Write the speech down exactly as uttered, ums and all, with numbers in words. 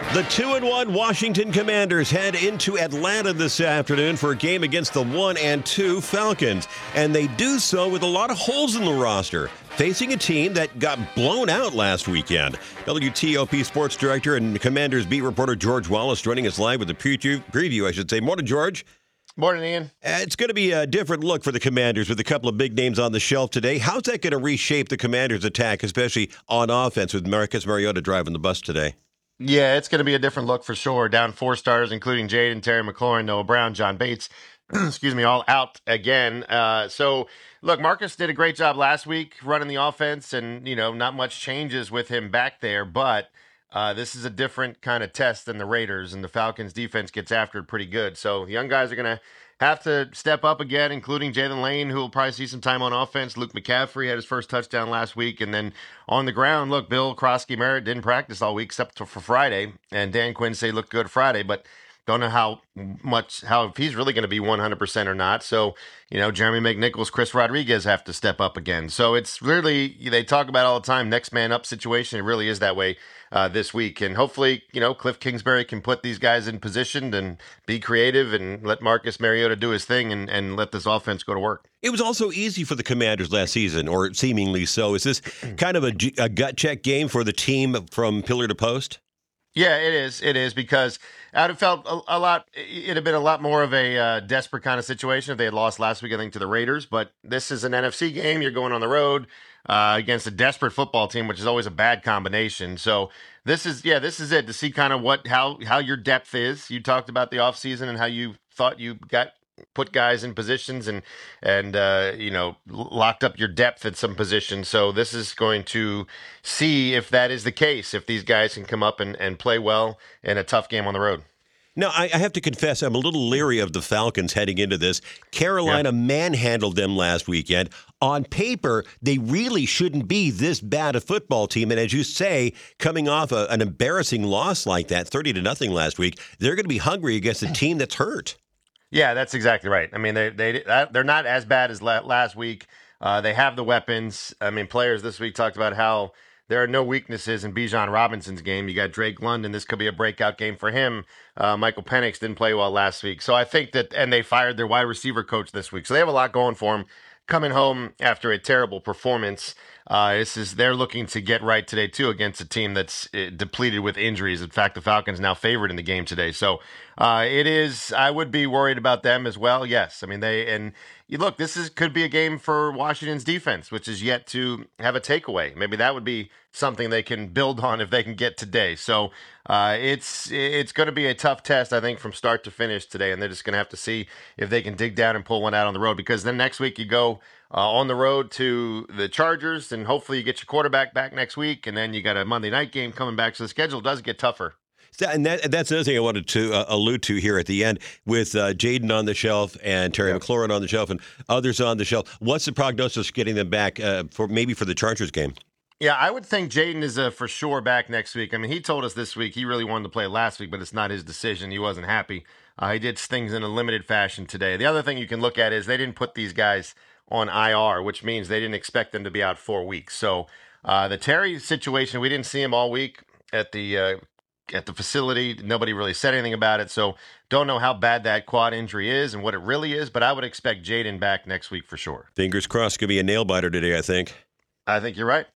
The two and one Washington Commanders head into Atlanta this afternoon for a game against the one and two Falcons. And they do so with a lot of holes in the roster, facing a team that got blown out last weekend. W T O P Sports Director and Commanders beat reporter George Wallace joining us live with a preview, preview I should say. Morning, George. Morning, Ian. Uh, it's going to be a different look for the Commanders with a couple of big names on the shelf today. How's that going to reshape the Commanders' attack, especially on offense with Marcus Mariota driving the bus today? Yeah, it's going to be a different look for sure. Down four starters, including Jaden, Terry McLaurin, Noah Brown, John Bates, excuse me, all out again. Uh, so, look, Marcus did a great job last week running the offense, and, you know, not much changes with him back there, but uh, this is a different kind of test than the Raiders, and the Falcons' defense gets after it pretty good. So, the young guys are going to have to step up again, including Jalen Lane, who will probably see some time on offense. Luke McCaffrey had his first touchdown last week. And then on the ground, look, Bill Krosky-Merritt didn't practice all week except for Friday. And Dan Quincy looked good Friday, but don't know how much, how if he's really going to be one hundred percent or not. So, you know, Jeremy McNichols, Chris Rodriguez have to step up again. So it's really, they talk about all the time, next man up situation. It really is that way uh, this week. And hopefully, you know, Cliff Kingsbury can put these guys in position and be creative and let Marcus Mariota do his thing and, and let this offense go to work. It was also easy for the Commanders last season, or seemingly so. Is this kind of a, a gut check game for the team from pillar to post? Yeah, it is. It is because I would have felt a, a lot. It'd have been a lot more of a uh, desperate kind of situation if they had lost last week, I think, to the Raiders. But this is an N F C game. You're going on the road uh, against a desperate football team, which is always a bad combination. So this is, yeah, this is it to see kind of what how how your depth is. You talked about the offseason and how you thought you got put guys in positions and and uh, you know locked up your depth at some positions. So this is going to see if that is the case. If these guys can come up and, and play well in a tough game on the road. Now, I, I have to confess, I'm a little leery of the Falcons heading into this. Carolina yeah. manhandled them last weekend. On paper, they really shouldn't be this bad a football team. And as you say, coming off a, an embarrassing loss like that, thirty to nothing last week, they're going to be hungry against a team that's hurt. Yeah, that's exactly right. I mean, they they they're not as bad as last week. Uh, they have the weapons. I mean, players this week talked about how there are no weaknesses in Bijan Robinson's game. You got Drake London. This could be a breakout game for him. Uh, Michael Penix didn't play well last week, so I think that. And they fired their wide receiver coach this week, so they have a lot going for them. Coming home after a terrible performance, uh, this is they're looking to get right today too against a team that's uh, depleted with injuries. In fact, the Falcons now favored in the game today, so uh, it is. I would be worried about them as well. Yes, I mean they and you look. This is could be a game for Washington's defense, which is yet to have a takeaway. Maybe that would be something they can build on if they can get today. So uh, it's it's going to be a tough test, I think, from start to finish today, and they're just going to have to see if they can dig down and pull one out on the road. Because then next week you go uh, on the road to the Chargers, and hopefully you get your quarterback back next week, and then you got a Monday night game coming back. So the schedule does get tougher. And that, that's another thing I wanted to uh, allude to here at the end with uh, Jaden on the shelf and Terry yep. McLaurin on the shelf and others on the shelf. What's the prognosis for getting them back uh, for maybe for the Chargers game? Yeah, I would think Jaden is uh, for sure back next week. I mean, he told us this week he really wanted to play last week, but it's not his decision. He wasn't happy. Uh, he did things in a limited fashion today. The other thing you can look at is they didn't put these guys on I R, which means they didn't expect them to be out four weeks. So uh, the Terry situation, we didn't see him all week at the uh, at the facility. Nobody really said anything about it. So don't know how bad that quad injury is and what it really is, but I would expect Jaden back next week for sure. Fingers crossed. Could be a nail biter today, I think. I think you're right.